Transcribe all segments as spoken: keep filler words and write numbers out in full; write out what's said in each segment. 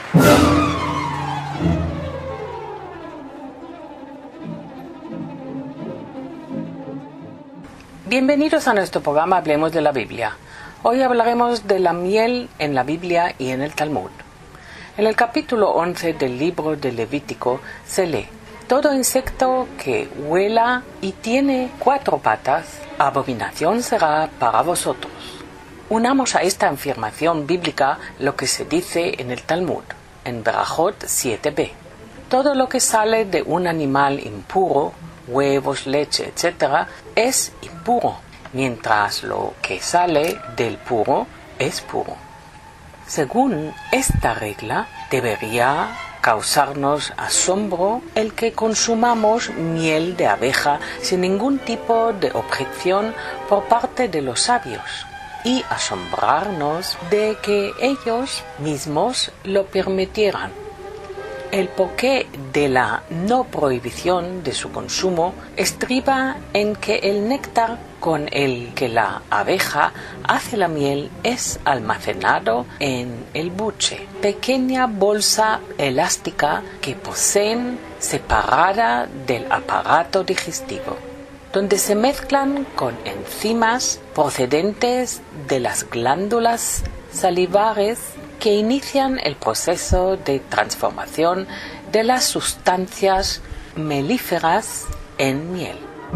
Bienvenidos a nuestro programa Hablemos de la Biblia. Hoy hablaremos de la miel en la Biblia y en el Talmud. En el capítulo once del libro de Levítico se lee: todo insecto que huela y tiene cuatro patas, abominación será para vosotros. Unamos a esta afirmación bíblica lo que se dice en el Talmud, en Berajot siete b. Todo lo que sale de un animal impuro, huevos, leche, etcétera, es impuro, mientras lo que sale del puro es puro. Según esta regla, debería causarnos asombro el que consumamos miel de abeja sin ningún tipo de objeción por parte de los sabios, y asombrarnos de que ellos mismos lo permitieran. El porqué de la no prohibición de su consumo estriba en que el néctar con el que la abeja hace la miel es almacenado en el buche, pequeña bolsa elástica que poseen separada del aparato digestivo, donde se mezclan con enzimas procedentes de las glándulas salivares que inician el proceso de transformación de las sustancias melíferas en miel.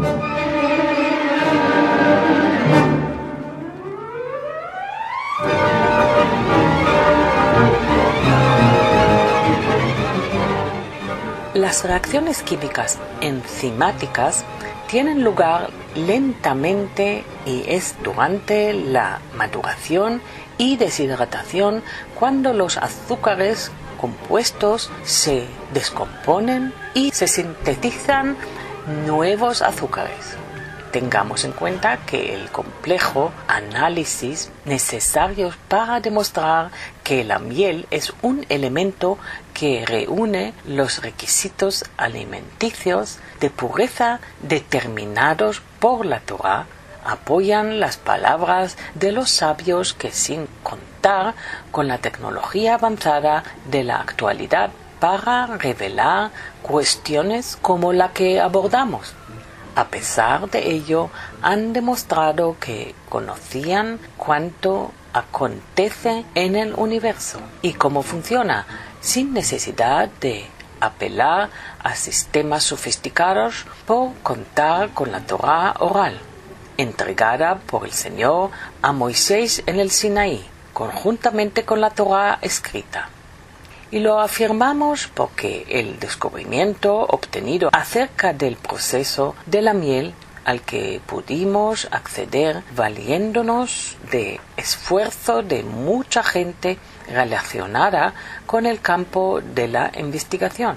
Las reacciones químicas enzimáticas tienen lugar lentamente y es durante la maduración y deshidratación cuando los azúcares compuestos se descomponen y se sintetizan nuevos azúcares. Tengamos en cuenta que el complejo análisis necesario para demostrar que la miel es un elemento que reúne los requisitos alimenticios de pureza determinados por la Torá apoyan las palabras de los sabios que, sin contar con la tecnología avanzada de la actualidad para revelar cuestiones como la que abordamos, a pesar de ello han demostrado que conocían cuánto acontece en el universo y cómo funciona, sin necesidad de apelar a sistemas sofisticados por contar con la Torá oral, entregada por el Señor a Moisés en el Sinaí, conjuntamente con la Torá escrita. Y lo afirmamos porque el descubrimiento obtenido acerca del proceso de la miel al que pudimos acceder valiéndonos de esfuerzo de mucha gente relacionada con el campo de la investigación,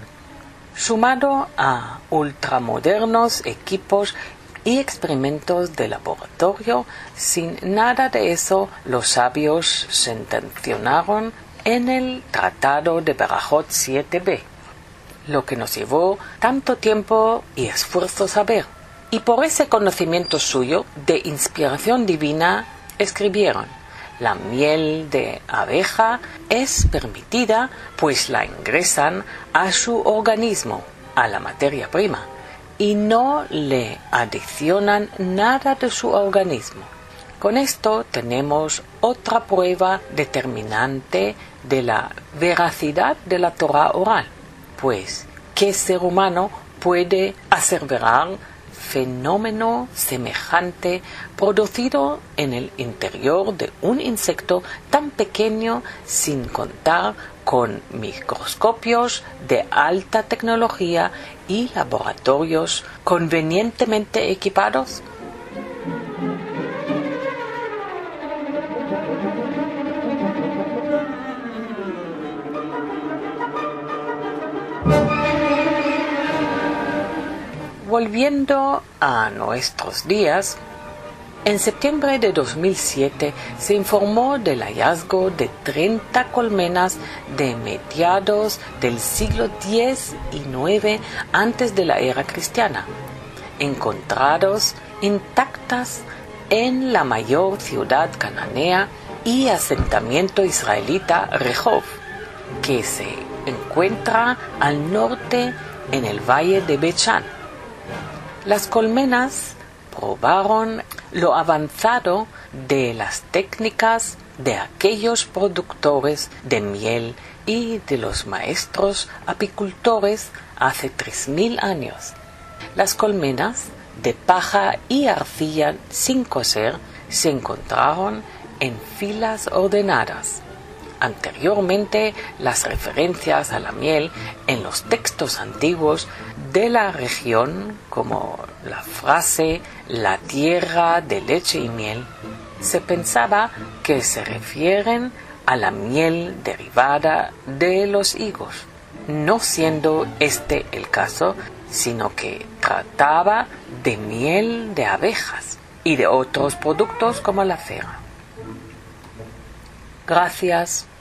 sumado a ultramodernos equipos y experimentos de laboratorio, sin nada de eso los sabios sentenciaron en el Tratado de Berajot siete b, lo que nos llevó tanto tiempo y esfuerzo saber. Y por ese conocimiento suyo, de inspiración divina, escribieron: la miel de abeja es permitida, pues la ingresan a su organismo, a la materia prima, y no le adicionan nada de su organismo. Con esto tenemos otra prueba determinante de la veracidad de la Torá oral, pues ¿qué ser humano puede aseverar fenómeno semejante producido en el interior de un insecto tan pequeño sin contar con microscopios de alta tecnología y laboratorios convenientemente equipados? Volviendo a nuestros días, en septiembre de dos mil siete se informó del hallazgo de treinta colmenas de mediados del siglo diez y nueve antes de la era cristiana, encontrados intactas en la mayor ciudad cananea y asentamiento israelita Rehov, que se encuentra al norte en el valle de Bechán. Las colmenas probaron lo avanzado de las técnicas de aquellos productores de miel y de los maestros apicultores hace tres mil años. Las colmenas de paja y arcilla sin coser se encontraron en filas ordenadas. Anteriormente, las referencias a la miel en los textos antiguos de la región, como la frase «la tierra de leche y miel», se pensaba que se refieren a la miel derivada de los higos, no siendo este el caso, sino que trataba de miel de abejas y de otros productos como la cera. Gracias.